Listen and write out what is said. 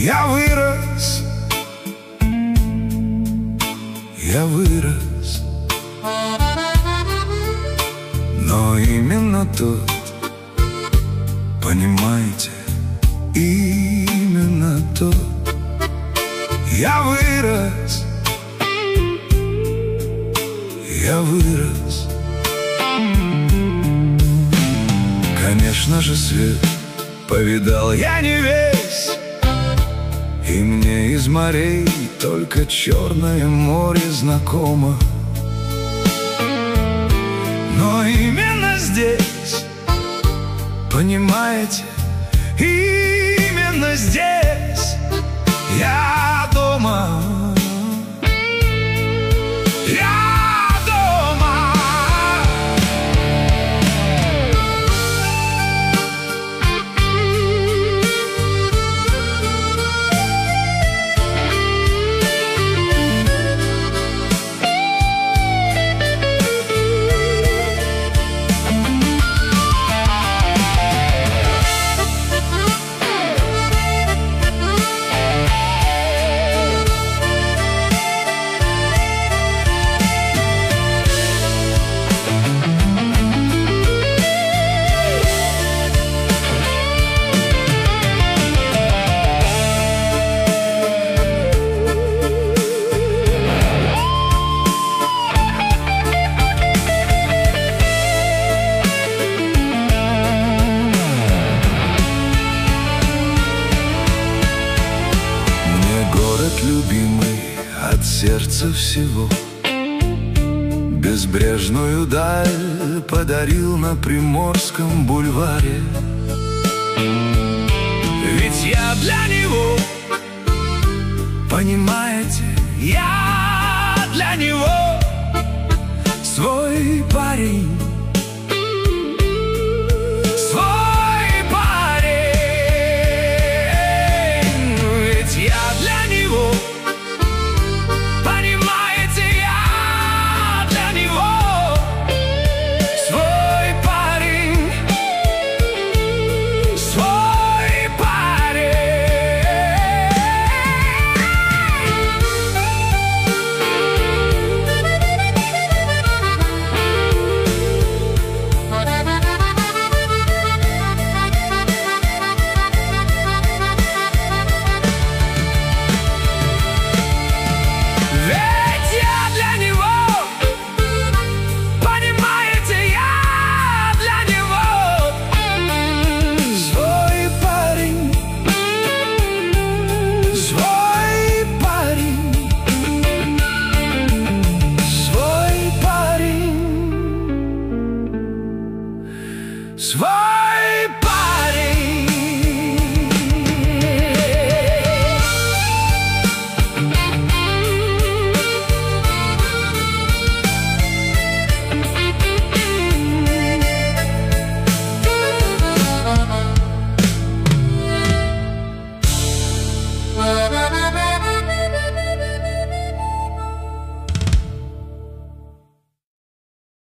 Я вырос, я вырос, но именно тут, понимаете, именно тут я вырос, я вырос. Конечно же, свет повидал я не весь, и мне из морей только Черное море знакомо. Но именно здесь, понимаете, именно здесь я дома. Я дома. Любимый от сердца всего, безбрежную даль подарил на Приморском бульваре. Ведь я для него, понимаете, я для него свой парень. Свой